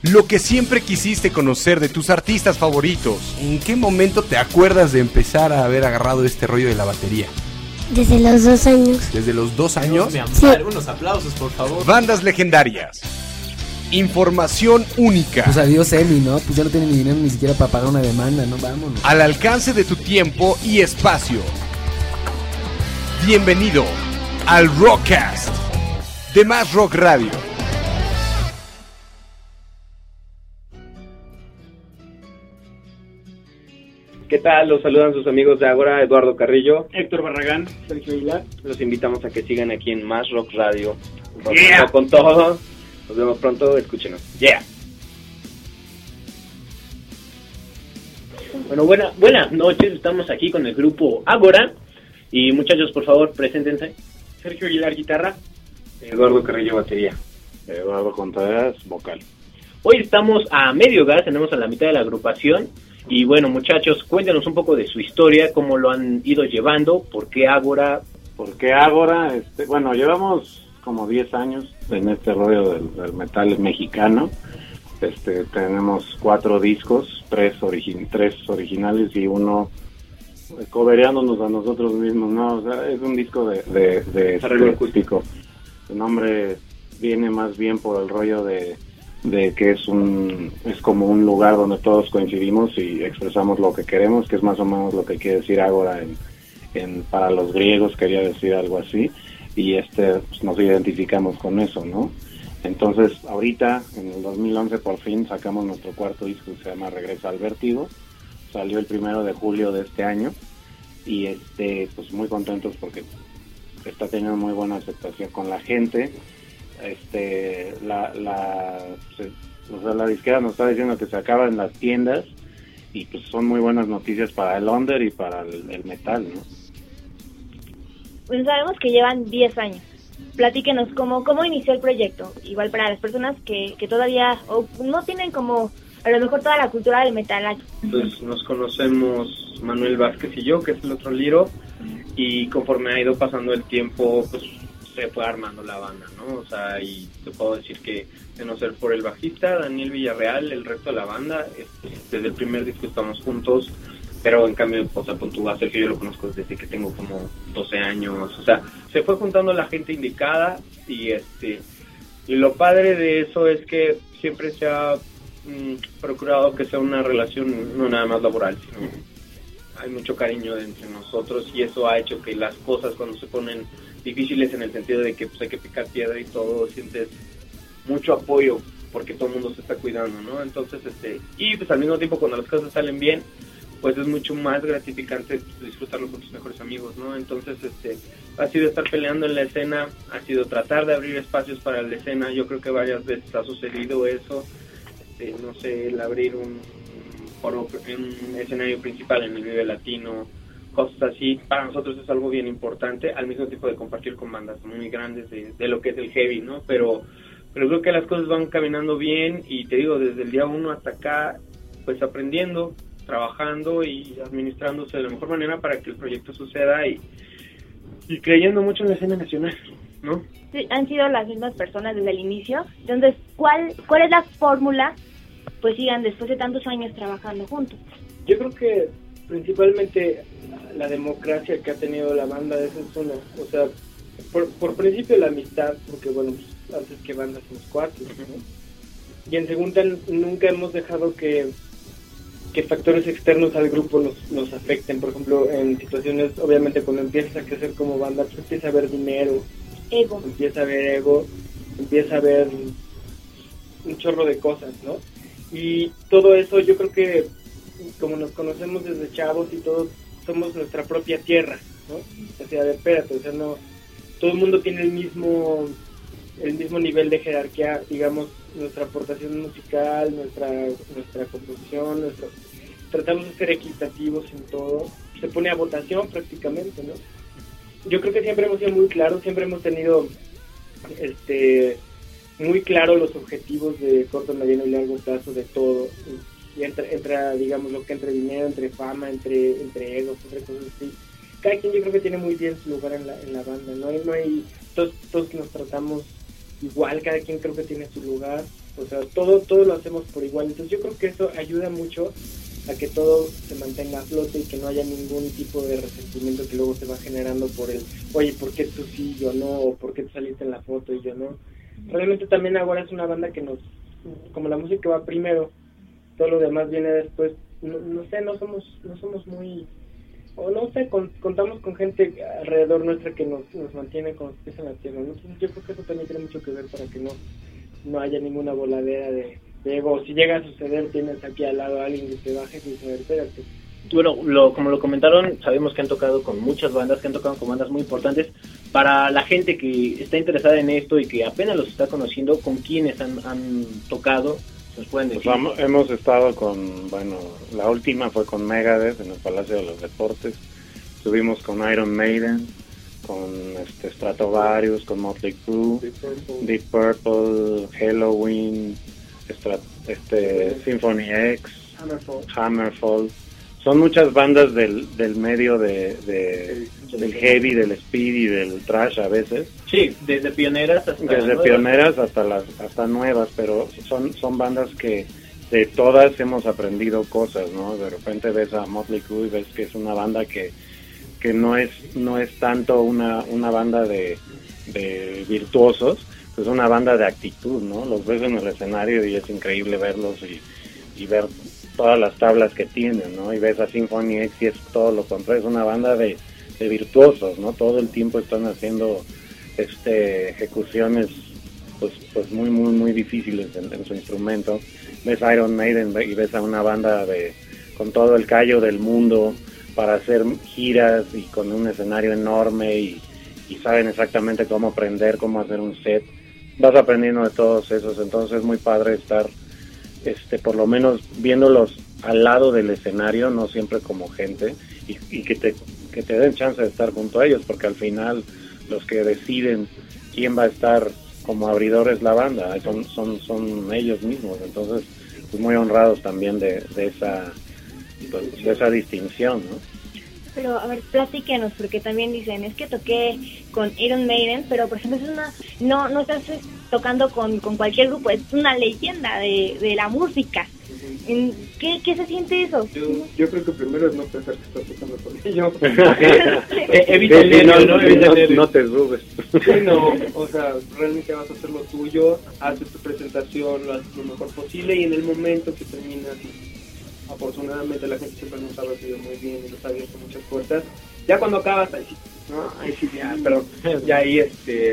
Lo que siempre quisiste conocer de tus artistas favoritos. ¿En qué momento te acuerdas de empezar a haber agarrado este rollo de la batería? Desde los 2 años. ¿Desde los 2 años? Sí. Algunos aplausos, por favor. Bandas legendarias. Información única. Pues adiós Emi, ¿no? Pues ya no tiene ni dinero ni siquiera para pagar una demanda, ¿no? Vámonos. Al alcance de tu tiempo y espacio. Bienvenido al Rockcast de Más Rock Radio. ¿Qué tal? Los saludan sus amigos de Ágora, Eduardo Carrillo, Héctor Barragán, Sergio Aguilar. Los invitamos a que sigan aquí en Más Rock Radio. Yeah. Con todo. Nos vemos pronto, escúchenos. Yeah. Bueno, buenas noches. Estamos aquí con el grupo Ágora. Y muchachos, por favor, preséntense. Sergio Aguilar, guitarra. Eduardo Carrillo, batería. Eduardo Contreras, vocal. Hoy estamos a medio gas, tenemos a la mitad de la agrupación. Y bueno, muchachos, cuéntenos un poco de su historia, cómo lo han ido llevando, por qué Ágora. ¿Por qué Ágora? Bueno, llevamos como 10 años en este rollo del metal mexicano. Tenemos 4 discos, 3 originales y uno cobereándonos a nosotros mismos, ¿no? O sea, es un disco de acústico. Su nombre viene más bien por el rollo de que es como un lugar donde todos coincidimos y expresamos lo que queremos, que es más o menos lo que quiere decir Ágora para los griegos, quería decir algo así, y pues nos identificamos con eso, ¿no? Entonces, ahorita, en el 2011, por fin sacamos nuestro 4º disco que se llama Regresa al Vértigo. Salió el 1 de julio de este año y pues muy contentos porque está teniendo muy buena aceptación con la gente. La disquera nos está diciendo que se acaba en las tiendas y pues son muy buenas noticias para el under y para el metal, ¿no? Pues sabemos que llevan 10 años. Platíquenos cómo inició el proyecto. Igual para las personas que todavía no tienen como a lo mejor toda la cultura del metal. Pues nos conocemos Manuel Vázquez y yo, que es el otro Liro, y conforme ha ido pasando el tiempo, pues se fue armando la banda, ¿no? O sea, y te puedo decir que de no ser por el bajista, Daniel Villarreal, el resto de la banda, desde el primer disco estamos juntos, pero en cambio, o sea, tú a Sergio yo lo conozco desde que tengo como 12 años, o sea, se fue juntando la gente indicada y lo padre de eso es que siempre se ha procurado que sea una relación no nada más laboral, sino hay mucho cariño entre nosotros y eso ha hecho que las cosas cuando se ponen difíciles en el sentido de que pues hay que picar piedra y todo, sientes mucho apoyo porque todo el mundo se está cuidando, ¿no? Entonces, y pues al mismo tiempo cuando las cosas salen bien, pues es mucho más gratificante disfrutarlo con tus mejores amigos, ¿no? Entonces, ha sido estar peleando en la escena, ha sido tratar de abrir espacios para la escena, yo creo que varias veces ha sucedido eso, no sé, el abrir un escenario principal en el Vive Latino, cosas así, para nosotros es algo bien importante, al mismo tiempo de compartir con bandas muy grandes de lo que es el heavy, ¿no? Pero creo que las cosas van caminando bien y te digo, desde el día 1 hasta acá, pues aprendiendo, trabajando y administrándose de la mejor manera para que el proyecto suceda y creyendo mucho en la escena nacional, ¿no? Sí, han sido las mismas personas desde el inicio, entonces, ¿cuál es la fórmula? Pues sigan después de tantos años trabajando juntos. Yo creo que principalmente la democracia que ha tenido la banda, esa es una, o sea, por principio la amistad, porque bueno, pues, antes que banda somos 4, ¿no? Y en segunda, nunca hemos dejado que factores externos al grupo nos afecten, por ejemplo, en situaciones, obviamente cuando empiezas a crecer como banda, pues empieza a haber dinero, empieza a haber un chorro de cosas, ¿no? Y todo eso yo creo que como nos conocemos desde chavos y todos somos nuestra propia tierra, ¿no? O sea, espérate, o sea, no, todo el mundo tiene el mismo nivel de jerarquía, digamos, nuestra aportación musical, nuestra composición, tratamos de ser equitativos en todo, se pone a votación prácticamente, ¿no? Yo creo que siempre hemos sido muy claros, siempre hemos tenido muy claro los objetivos de corto, mediano y largo plazo de todo, y entra digamos lo que entre dinero, entre fama, entre egos, entre cosas así. Cada quien yo creo que tiene muy bien su lugar en la banda, no hay todos nos tratamos igual, cada quien creo que tiene su lugar, o sea, todo lo hacemos por igual, entonces yo creo que eso ayuda mucho a que todo se mantenga a flote y que no haya ningún tipo de resentimiento que luego se va generando por el, oye, ¿por qué tú sí, yo no? ¿O por qué tú saliste en la foto y yo no? Realmente también ahora es una banda que nos, como la música va primero, todo lo demás viene después, no sé, no somos muy, o no sé, contamos con gente alrededor nuestra que nos mantiene con los pies en la tierra, ¿no? Entonces yo creo que eso también tiene mucho que ver para que no haya ninguna voladera de ego. Si llega a suceder, tienes aquí al lado a alguien que te baje y dice, espérate. Bueno, como lo comentaron, sabemos que han tocado con muchas bandas, que han tocado con bandas muy importantes. Para la gente que está interesada en esto y que apenas los está conociendo, ¿con quiénes han tocado? ¿Nos pueden decir? Pues hemos estado con, bueno, la última fue con Megadeth en el Palacio de los Deportes. Estuvimos con Iron Maiden, con Stratovarius, con Motley Crue, Deep Purple, Halloween, Symphony X, Hammerfall. Son muchas bandas del medio del heavy, del speed y del thrash a veces. Sí, desde pioneras hasta nuevas, pero son bandas que de todas hemos aprendido cosas, ¿no? De repente ves a Motley Crue y ves que es una banda que no es tanto una banda de virtuosos, es una banda de actitud, ¿no? Los ves en el escenario y es increíble verlos y ver todas las tablas que tienen, ¿no? Y ves a Symphony X y es todo lo contrario, es una banda de virtuosos, ¿no? Todo el tiempo están haciendo ejecuciones pues muy muy muy difíciles en su instrumento. Ves Iron Maiden y ves a una banda con todo el callo del mundo para hacer giras y con un escenario enorme y saben exactamente cómo aprender, cómo hacer un set. Vas aprendiendo de todos esos, entonces es muy padre estar por lo menos viéndolos al lado del escenario, no siempre como gente, y que te den chance de estar junto a ellos, porque al final los que deciden quién va a estar como abridor es la banda, son ellos mismos, entonces pues muy honrados también de esa distinción, ¿no? Pero, a ver, platíquenos, porque también dicen, es que toqué con Iron Maiden, pero por ejemplo no estás tocando con cualquier grupo, es una leyenda de la música. ¿Qué se siente eso? Yo creo que primero es no pensar que estás tocando con ellos. No te subes. Sí, no, o sea, realmente vas a hacer lo tuyo, haces tu presentación, lo haces lo mejor posible y en el momento que terminas, afortunadamente la gente siempre nos ha recibido muy bien y nos ha abierto muchas puertas. Ya cuando acabas, ahí sí, ¿no? Ahí sí, ya ahí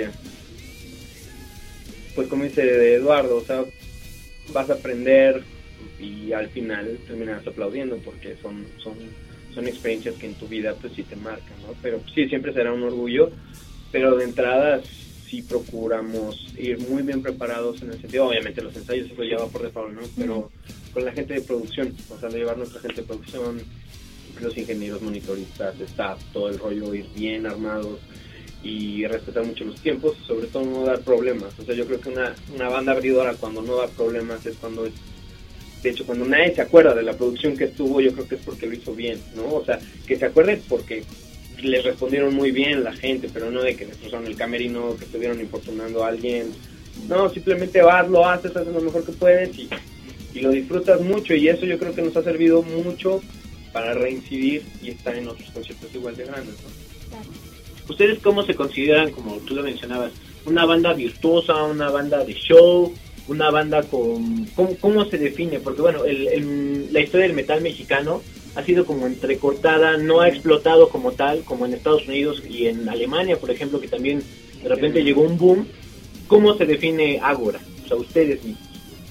pues como dice Eduardo, o sea, vas a aprender y al final terminas aplaudiendo porque son experiencias que en tu vida pues sí te marcan, ¿no? Pero sí, siempre será un orgullo, pero de entrada sí procuramos ir muy bien preparados en el sentido, obviamente los ensayos eso ya va por default, ¿no? Pero con la gente de producción, o sea, de llevar nuestra gente de producción, los ingenieros, monitoristas, staff, todo el rollo, ir bien armados y respetar mucho los tiempos, sobre todo no dar problemas. O sea, yo creo que una banda abridora cuando no da problemas es cuando es, de hecho, cuando nadie se acuerda de la producción que estuvo, yo creo que es porque lo hizo bien, ¿no? O sea, que se acuerde porque les respondieron muy bien la gente, pero no de que destrozaron el camerino, que estuvieron importunando a alguien. No, simplemente vas, lo haces lo mejor que puedes y lo disfrutas mucho, y eso yo creo que nos ha servido mucho para reincidir y estar en otros conciertos igual de grandes, ¿no? Claro. ¿Ustedes cómo se consideran, como tú lo mencionabas, una banda virtuosa, una banda de show, una banda con... ¿Cómo se define? Porque bueno, la historia del metal mexicano ha sido como entrecortada, no ha explotado como tal, como en Estados Unidos y en Alemania, por ejemplo, que también de repente llegó un boom. ¿Cómo se define Ágora? O sea, ustedes mismos.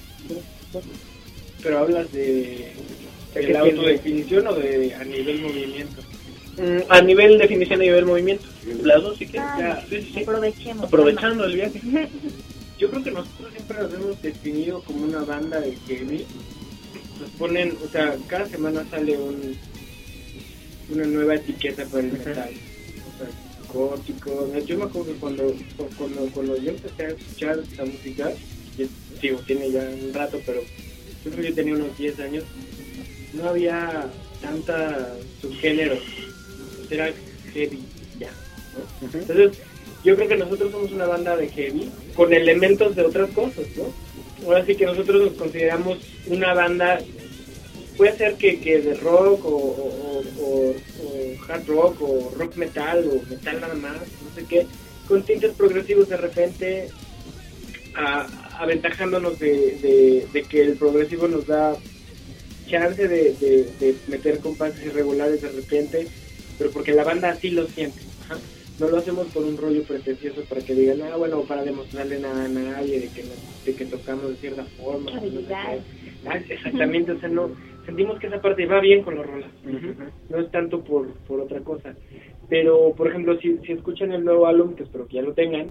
Pero hablas de la autodefinición o de a nivel movimiento. A nivel definición, a nivel movimiento. Las dos, si quieres. Sí. Aprovechemos. Aprovechando el viaje. Yo creo que nosotros siempre nos hemos definido como una banda de heavy. Nos ponen, o sea, cada semana sale una nueva etiqueta para el metal. O sea, gótico. Yo me acuerdo que cuando yo empecé a escuchar esta música, tiene ya un rato, pero yo creo que yo tenía unos 10 años, no había tanta subgénero, era heavy ya, ¿no? Entonces yo creo que nosotros somos una banda de heavy con elementos de otras cosas, ¿no? Ahora sí que nosotros nos consideramos una banda, puede ser que de rock o hard rock o rock metal o metal nada más, no sé qué, con tintes progresivos de repente, aventajándonos de que el progresivo nos da chance de meter compases irregulares de repente, pero porque la banda así lo siente. Ajá. No lo hacemos por un rollo pretencioso para que digan, bueno, para demostrarle nada a nadie de que tocamos de cierta forma. No sé qué. Exactamente, o sea, no sentimos que esa parte va bien con los rolas. No es tanto por otra cosa. Pero, por ejemplo, si escuchan el nuevo álbum, que espero que ya lo tengan,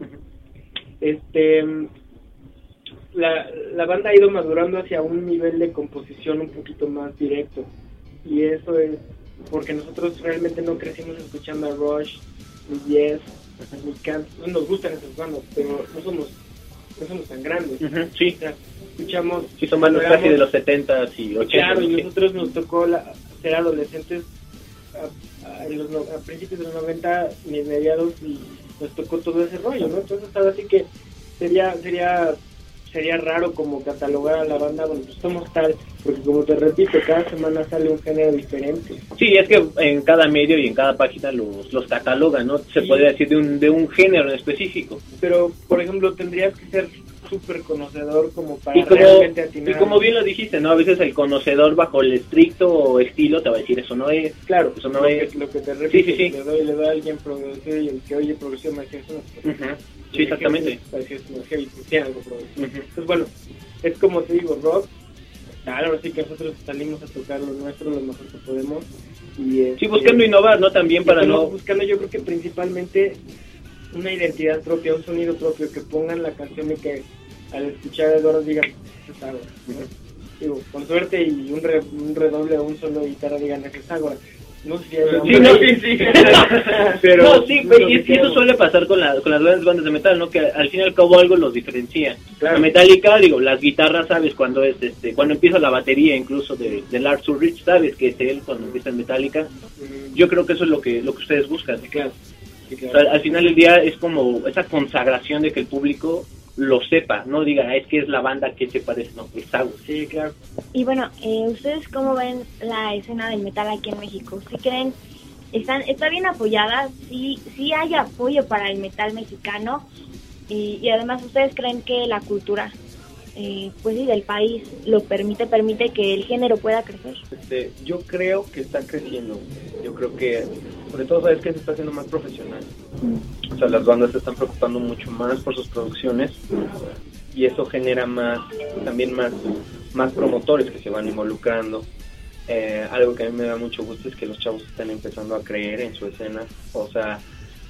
la banda ha ido madurando hacia un nivel de composición un poquito más directo. Y eso es porque nosotros realmente no crecimos escuchando a Rush, ni Yes, ni Can. Nos gustan esas bandas, pero no somos tan grandes. Sí. O sea, escuchamos... Sí, son bandas casi de los 70s y 80s. Claro, y nosotros nos tocó ser adolescentes a principios de los 90, mediados, y nos tocó todo ese rollo, ¿no? Entonces, ahora sí que sería raro como catalogar a la banda, bueno, pues somos tal, porque como te repito, cada semana sale un género diferente. Sí, es que en cada medio y en cada página los catalogan, ¿no? Se podría decir de un género en específico. Pero, por ejemplo, tendrías que ser súper conocedor como para realmente atinar. Y como bien lo dijiste, ¿no? A veces el conocedor bajo el estricto estilo te va a decir, eso no es. Claro, eso no es. Lo que te repito, sí. le doy a alguien progresivo y el que oye progresivo me dice, eso no es. Sí, exactamente. Entonces, bueno, es como te digo, rock. Claro, sí que nosotros salimos a tocar lo nuestro lo mejor que podemos. Y sí, buscando innovar, ¿no? También para no... Buscando, yo creo que principalmente una identidad propia, un sonido propio, que pongan la canción y que al escuchar a Eduardo digan, eso es Ágora, ¿no? Digo, con suerte y un redoble o un solo de guitarra digan, eso es Ágora. No sé si sí. Pero no, sí, y eso suele pasar con las grandes bandas de metal, ¿no? Que al fin y al cabo algo los diferencia. Claro. La Metallica, digo, las guitarras, ¿sabes? Cuando cuando empieza la batería incluso de Lars Ulrich, ¿sabes? Que es él cuando empieza en Metallica. Yo creo que eso es lo que ustedes buscan. Sí, claro. O sea, al final del día es como esa consagración de que el público lo sepa, no diga, es que es la banda que se parece, no, es algo. Sí, claro. Y bueno, ¿ustedes cómo ven la escena del metal aquí en México? ¿Sí creen, está bien apoyada? ¿Sí hay apoyo para el metal mexicano? Y además, ¿ustedes creen que la cultura, pues sí, del país lo permite que el género pueda crecer? Yo creo que está creciendo. Yo creo que, sobre todo, sabes que se está haciendo más profesional. O sea, las bandas se están preocupando mucho más por sus producciones y eso genera también más promotores que se van involucrando. Algo que a mí me da mucho gusto es que los chavos están empezando a creer en su escena. O sea,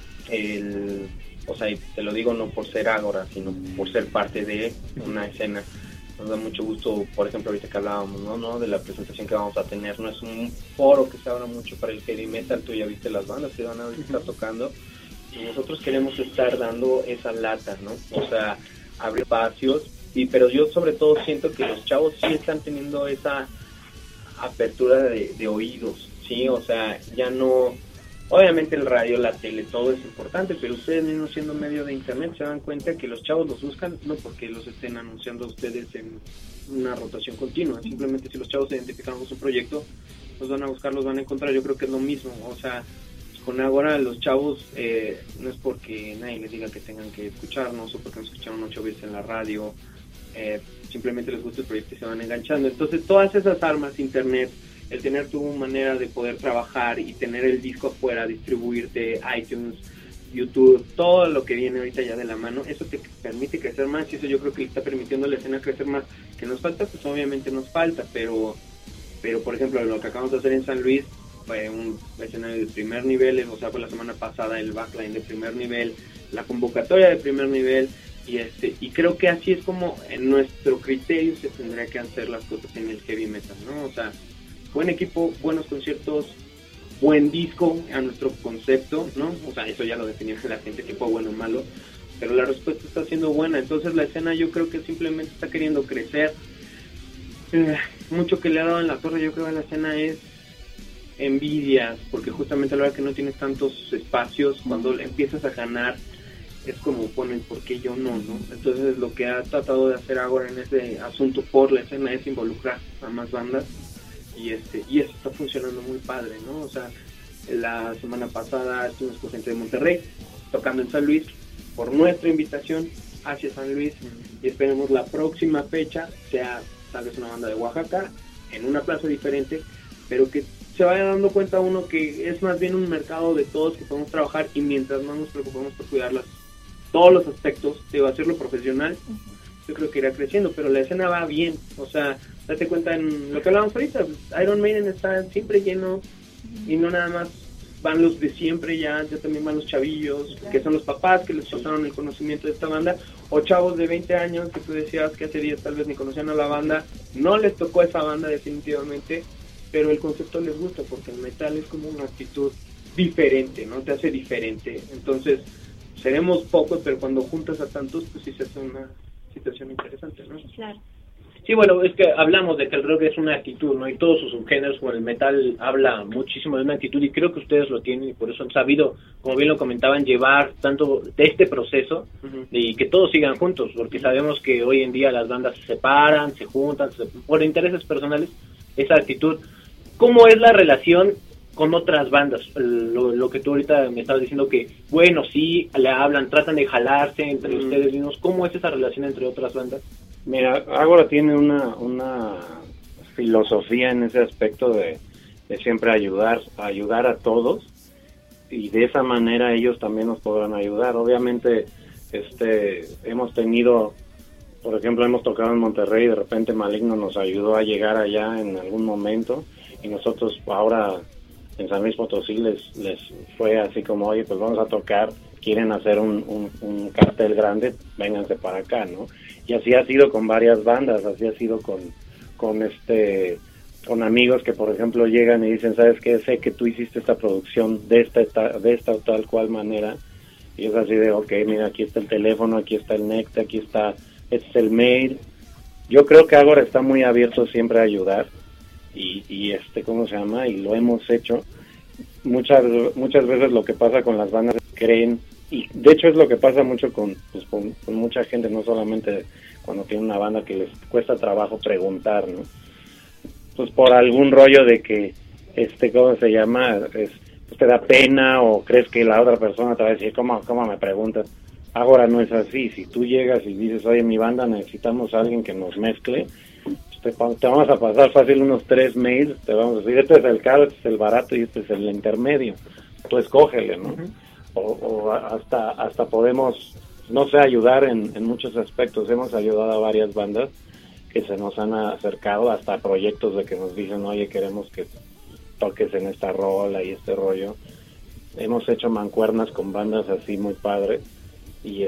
y te lo digo no por ser Ágora, sino por ser parte de una escena. Nos da mucho gusto, por ejemplo, ahorita que hablábamos, ¿no? De la presentación que vamos a tener. No es un foro que se abra mucho para el heavy metal. Tú ya viste las bandas que van a estar tocando. Y nosotros queremos estar dando esa lata, ¿no? O sea, abrir espacios. Pero yo sobre todo siento que los chavos sí están teniendo esa apertura de oídos, ¿sí? O sea, ya no... Obviamente el radio, la tele, todo es importante, pero ustedes mismos siendo medio de internet se dan cuenta que los chavos los buscan no porque los estén anunciando a ustedes en una rotación continua, simplemente si los chavos identifican su proyecto, los van a buscar, los van a encontrar. Yo creo que es lo mismo, o sea, con Ágora los chavos no es porque nadie les diga que tengan que escucharnos o porque nos escucharon 8 veces en la radio, simplemente les gusta el proyecto y se van enganchando. Entonces todas esas armas, internet, el tener tu manera de poder trabajar y tener el disco afuera, distribuirte, iTunes, YouTube, todo lo que viene ahorita ya de la mano, eso te permite crecer más y eso yo creo que le está permitiendo a la escena crecer más. ¿Que nos falta? Pues obviamente nos falta, pero por ejemplo lo que acabamos de hacer en San Luis fue un escenario de primer nivel, o sea, fue la semana pasada el backline de primer nivel, la convocatoria de primer nivel, y creo que así es como en nuestro criterio se tendría que hacer las cosas en el heavy metal, ¿no? O sea, buen equipo, buenos conciertos, buen disco a nuestro concepto, ¿no? O sea, eso ya lo definirá la gente, que fue bueno o malo, pero la respuesta está siendo buena. Entonces la escena yo creo que simplemente está queriendo crecer. Mucho que le ha dado en la torre, yo creo, a la escena es envidias, porque justamente a la hora que no tienes tantos espacios, cuando empiezas a ganar es como ponen por qué yo no, ¿no? Entonces lo que ha tratado de hacer ahora en este asunto por la escena es involucrar a más bandas y eso está funcionando muy padre, ¿no? O sea, la semana pasada estuvimos con gente de Monterrey tocando en San Luis por nuestra invitación hacia San Luis y esperemos la próxima fecha sea tal vez una banda de Oaxaca en una plaza diferente, pero que se vaya dando cuenta uno que es más bien un mercado de todos que podemos trabajar y mientras más nos preocupamos por cuidarlas todos los aspectos, de hacerlo profesional, yo creo que irá creciendo, pero la escena va bien, o sea, date cuenta en lo que hablábamos ahorita, Iron Maiden está siempre lleno y no nada más van los de siempre, ya también van los chavillos, que son los papás que les pasaron el conocimiento de esta banda, o chavos de 20 años que tú decías que hace 10 tal vez ni conocían a la banda, no les tocó esa banda definitivamente, pero el concepto les gusta porque el metal es como una actitud diferente, ¿no? Te hace diferente, entonces seremos pocos, pero cuando juntas a tantos, pues sí se hace una situación interesante, ¿no? Claro. Sí, bueno, es que hablamos de que el rock es una actitud, ¿no? Y todos sus subgéneros, bueno, el metal habla muchísimo de una actitud y creo que ustedes lo tienen y por eso han sabido, como bien lo comentaban, llevar tanto de este proceso y que todos sigan juntos, porque sabemos que hoy en día las bandas se separan, se juntan, por intereses personales, esa actitud. ¿Cómo es la relación con otras bandas? Lo que tú ahorita me estabas diciendo que, bueno, sí, le hablan, tratan de jalarse entre ustedes mismos. ¿Cómo es esa relación entre otras bandas? Mira, Ágora tiene una filosofía en ese aspecto de siempre ayudar a todos y de esa manera ellos también nos podrán ayudar. Obviamente, hemos tenido, por ejemplo, hemos tocado en Monterrey y de repente Maligno nos ayudó a llegar allá en algún momento y nosotros ahora en San Luis Potosí les fue así como, oye, pues vamos a tocar, quieren hacer un cartel grande, vénganse para acá, ¿no? Y así ha sido con varias bandas, así ha sido con amigos que, por ejemplo, llegan y dicen, ¿sabes qué? Sé que tú hiciste esta producción de esta tal cual manera, y es así de, ok, mira, aquí está el teléfono, aquí está el NECT, aquí está, este es el mail. Yo creo que Ágora está muy abierto siempre a ayudar, y ¿cómo se llama? Y lo hemos hecho. Muchas veces lo que pasa con las bandas es que creen, y de hecho es lo que pasa mucho con mucha gente, no solamente cuando tiene una banda, que les cuesta trabajo preguntar, ¿no? Pues por algún rollo de que, ¿cómo se llama? Pues te da pena o crees que la otra persona te va a decir, ¿cómo me preguntas? Ahora no es así. Si tú llegas y dices, oye, mi banda necesitamos a alguien que nos mezcle, te vamos a pasar fácil unos 3 mails, te vamos a decir, este es el caro, este es el barato y este es el intermedio. Tú escógele, ¿no? O hasta podemos, no sé, ayudar en muchos aspectos. Hemos ayudado a varias bandas que se nos han acercado hasta proyectos de que nos dicen, oye, queremos que toques en esta rola y este rollo. Hemos hecho mancuernas con bandas así muy padres y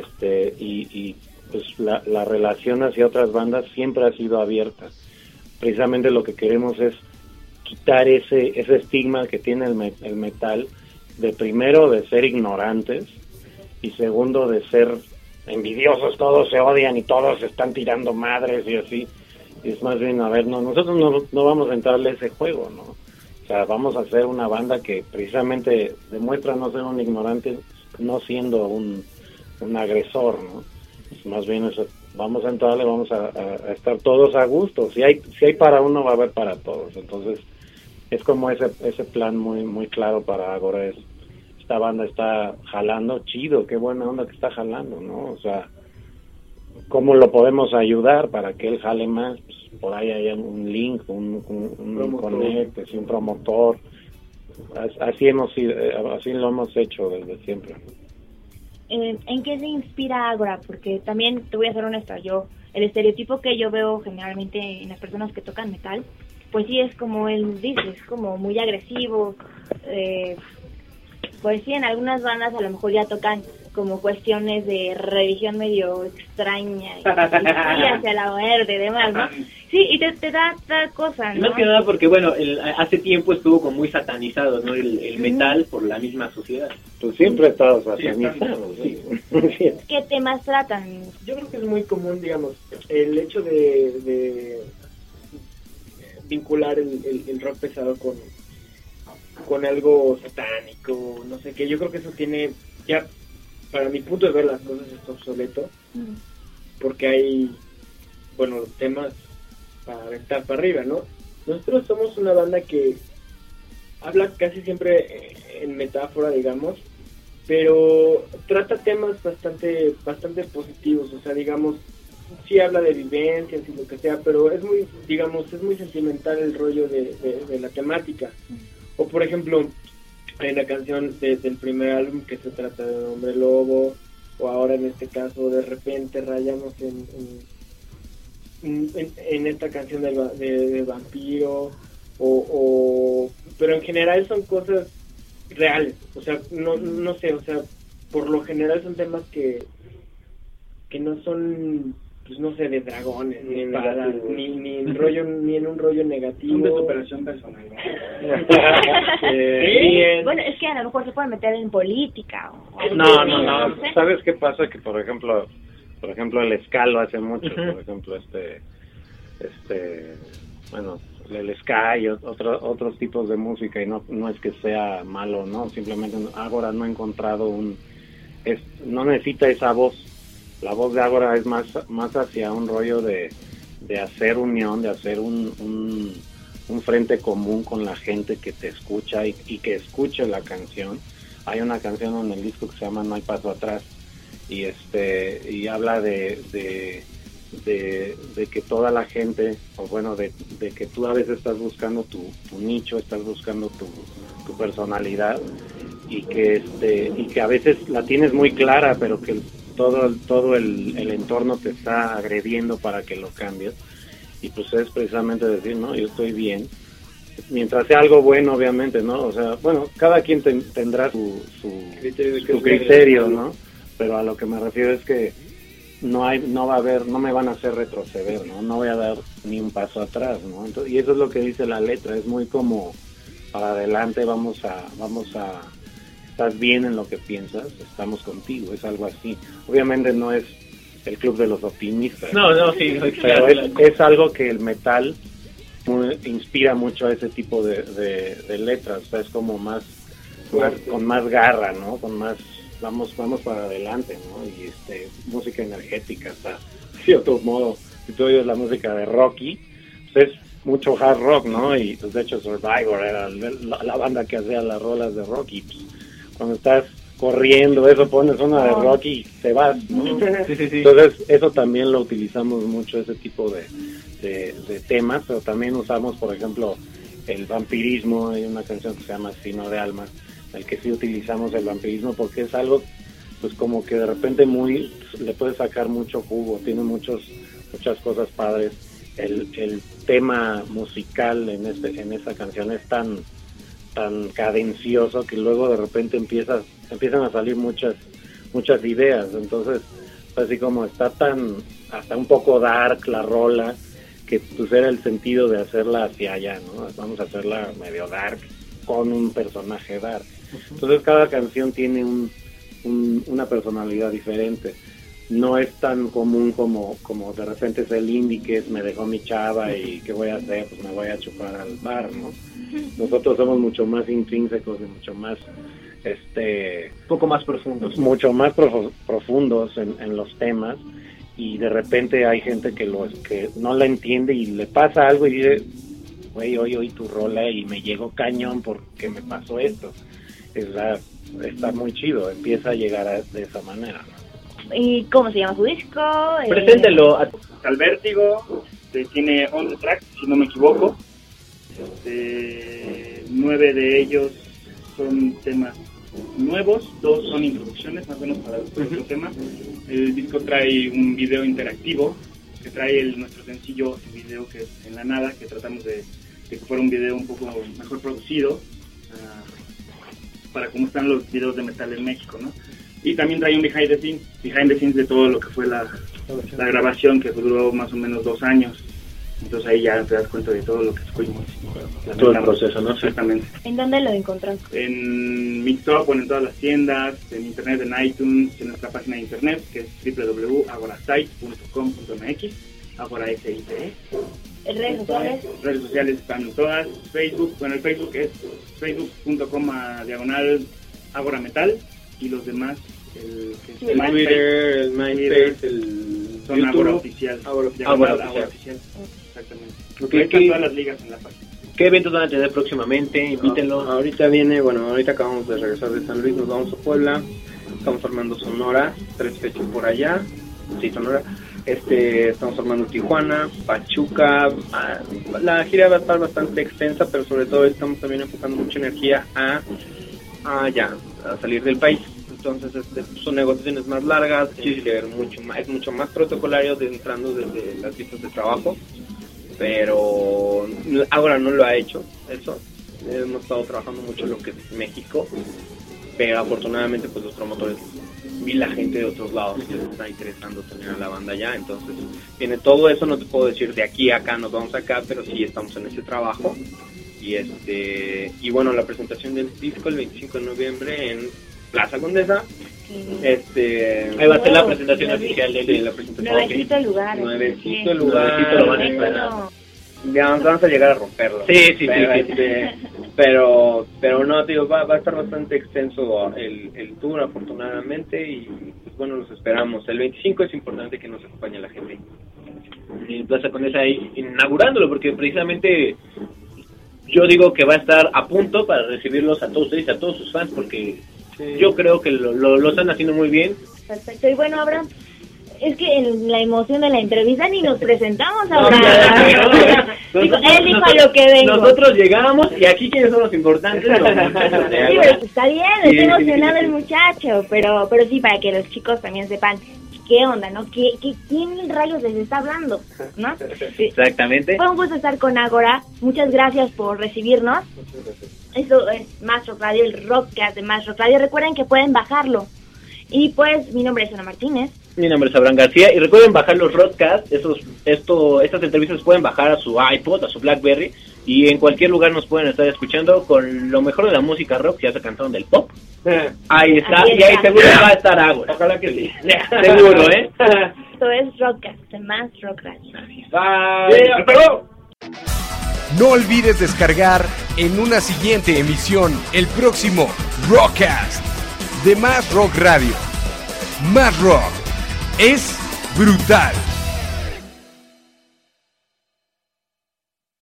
pues la relación hacia otras bandas siempre ha sido abierta. Precisamente lo que queremos es quitar ese estigma que tiene el metal, de primero de ser ignorantes y segundo de ser envidiosos, todos se odian y todos se están tirando madres y así. Y es más bien, a ver, nosotros no vamos a entrarle a ese juego, ¿no? O sea, vamos a ser una banda que precisamente demuestra no ser un ignorante, no siendo un agresor, ¿no? Más bien eso, vamos a entrarle, vamos a estar todos a gusto. Si hay para uno, va a haber para todos. Entonces, es como ese plan muy muy claro para Ágora. Esta banda está jalando, chido, qué buena onda que está jalando, ¿no? O sea, ¿cómo lo podemos ayudar para que él jale más? Pues por ahí hay un link, un connect, un promotor. Así lo hemos hecho desde siempre. ¿En qué se inspira Ágora? Porque también te voy a ser honesta, el estereotipo que yo veo generalmente en las personas que tocan metal, pues sí es como él dice, es como muy agresivo. Pues sí, en algunas bandas a lo mejor ya tocan como cuestiones de religión medio extraña y hacia la verde y demás, ¿no? Sí, y te da tal cosa, ¿no? Más que nada porque, bueno, hace tiempo estuvo como muy satanizado, ¿no? El metal por la misma sociedad. Pues siempre ha estado satanizado, sí. ¿Qué temas tratan? Yo creo que es muy común, digamos, el hecho de vincular el rock pesado con algo satánico, no sé qué. Yo creo que eso tiene ya para mi punto de ver las cosas está obsoleto, porque hay, bueno, temas para aventar para arriba, ¿no? Nosotros somos una banda que habla casi siempre en metáfora, digamos, pero trata temas bastante positivos, o sea, digamos, sí habla de vivencias y lo que sea, pero es muy, digamos, es muy sentimental el rollo de la temática. O por ejemplo, hay una canción del primer álbum que se trata de un hombre lobo, o ahora en este caso de repente rayamos en esta canción de vampiro, pero en general son cosas reales, o sea, no sé, o sea, por lo general son temas que no son, pues no sé, de dragones, ni en rollo, ni en un rollo negativo. Son de superación personal. Bueno, es que a lo mejor se pueden meter en política. No. ¿Sabes qué pasa? Que por ejemplo el ska lo hace mucho, por ejemplo bueno, el ska y otros tipos de música, y no es que sea malo, no, simplemente Ágora no ha encontrado no necesita esa voz. La voz de Ágora es más hacia un rollo de hacer unión, de hacer un frente común con la gente que te escucha y que escuche la canción. Hay una canción en el disco que se llama No hay paso atrás, y habla de que toda la gente, o bueno, de que tú a veces estás buscando tu nicho, estás buscando tu personalidad, y que a veces la tienes muy clara, pero que todo el entorno te está agrediendo para que lo cambies. Y pues es precisamente decir, no, yo estoy bien, mientras sea algo bueno, obviamente, ¿no? O sea, bueno, cada quien tendrá su criterio, ¿no? Pero a lo que me refiero es que no me van a hacer retroceder, no voy a dar ni un paso atrás, ¿no? Entonces, y eso es lo que dice la letra, es muy como para adelante, vamos a estás bien en lo que piensas, estamos contigo, es algo así. Obviamente no es el club de los optimistas, Sí, pero es algo que el metal inspira mucho a ese tipo de letras, o sea, es como más con más garra, ¿no? Con más vamos para adelante, ¿no? Y música energética, hasta de cierto modo, si tú oyes la música de Rocky, pues es mucho hard rock, ¿no? Y pues de hecho Survivor era la banda que hacía las rolas de Rocky. Pues, cuando estás corriendo, eso pones una de Rocky y te vas, ¿no? Sí. Entonces eso también lo utilizamos mucho, ese tipo de temas, pero también usamos, por ejemplo, el vampirismo. Hay una canción que se llama Sino de Alma, en el que sí utilizamos el vampirismo porque es algo, pues como que de repente le puedes sacar mucho jugo, tiene muchas cosas padres. El tema musical en esa canción es tan cadencioso que luego de repente empiezan a salir muchas ideas. Entonces, así como está hasta un poco dark la rola, que pues era el sentido de hacerla hacia allá, ¿no? Vamos a hacerla medio dark con un personaje dark. Entonces cada canción tiene una personalidad diferente. No es tan común como de repente es el indie, que es me dejó mi chava y ¿qué voy a hacer? Pues me voy a chupar al bar, ¿no? Nosotros somos mucho más intrínsecos y mucho más poco más profundos. Mucho más profundos en los temas, y de repente hay gente que no la entiende y le pasa algo y dice, güey, hoy oí tu rola y me llegó cañón porque me pasó esto. Está muy chido, empieza a llegar de esa manera, ¿no? ¿Y cómo se llama su disco? Preséntelo. Al Vértigo, tiene 11 tracks, si no me equivoco. 9 de ellos son temas nuevos, 2 son introducciones, más o menos para otro tema. El disco trae un video interactivo, que trae nuestro sencillo, el video que es En la Nada, que tratamos de que fuera un video un poco mejor producido, para cómo están los videos de metal en México, ¿no? Y también trae un behind the scenes de todo lo que fue la grabación, que duró más o menos 2 años. Entonces ahí ya te das cuenta de todo lo que fuimos. Todo el proceso, ¿no? Exactamente. ¿En dónde lo encontrás? En Mixup, en todas las tiendas, en internet, en iTunes, en nuestra página de internet, que es www.agorasite.com.mx, Agora SITE. ¿Redes sociales? Redes sociales están en todas. Facebook, el Facebook es facebook.com/Agora Metal, y los demás El Twitter, el MySpace, el Son YouTube. Ágora Oficial. Ágora Oficial. Exactamente. Okay, Están todas las ligas en la página. ¿Qué eventos van a tener próximamente? Invítenlos. Ahorita acabamos de regresar de San Luis, nos vamos a Puebla, estamos armando Sonora, 3 fechas por allá, sí, Sonora, estamos armando Tijuana, Pachuca, la gira va a estar bastante extensa, pero sobre todo estamos también enfocando mucha energía a salir del país. Entonces son negociaciones más largas, es mucho más protocolario entrando desde las vistas de trabajo, pero ahora no lo ha hecho eso. Hemos estado trabajando mucho en lo que es México, pero afortunadamente pues los promotores y la gente de otros lados que les está interesando tener a la banda allá, entonces tiene todo eso. No te puedo decir de aquí a acá nos vamos acá, pero sí estamos en ese trabajo. Y bueno, la presentación del disco el 25 de noviembre en Plaza Condesa. Ahí va a ser la presentación oficial de la presentación. Nuevecito el lugar. Nuevecito el lugar. Lo van a esperar. Ya vamos a llegar a romperlo. Sí. Pero no, te digo, va a estar bastante extenso el tour, afortunadamente, y pues bueno, los esperamos. El 25 es importante que nos acompañe la gente. En Plaza Condesa ahí inaugurándolo, porque precisamente yo digo que va a estar a punto para recibirlos a todos ustedes y a todos sus fans, porque yo creo que lo están haciendo muy bien. Perfecto. Y bueno, Abraham, es que en la emoción de la entrevista ni nos presentamos, Abraham. Él dijo a lo que vengo. Nosotros llegamos y aquí quiénes son los importantes. Sí, pero está bien, está emocionado el muchacho, pero sí, para que los chicos también sepan qué onda, ¿no? ¿Quién rayos les está hablando? ¿No? Exactamente. Fue un gusto estar con Ágora. Muchas gracias por recibirnos. Esto es Más Rock Radio, el Rockcast de Más Rock Radio. Recuerden que pueden bajarlo. Y pues, mi nombre es Ana Martínez. Mi nombre es Abraham García. Y recuerden bajar los Rockcasts. Estas entrevistas pueden bajar a su iPod, a su BlackBerry. Y en cualquier lugar nos pueden estar escuchando con lo mejor de la música rock. Ya se cantaron del pop. Ahí está. Y ahí seguro va a estar Ágora. Ojalá que sí. Seguro, ¿eh? Esto es Rockcast de Más Rock Radio. Bye. No olvides descargar en una siguiente emisión el próximo Rockcast de Más Rock Radio. Más Rock es brutal.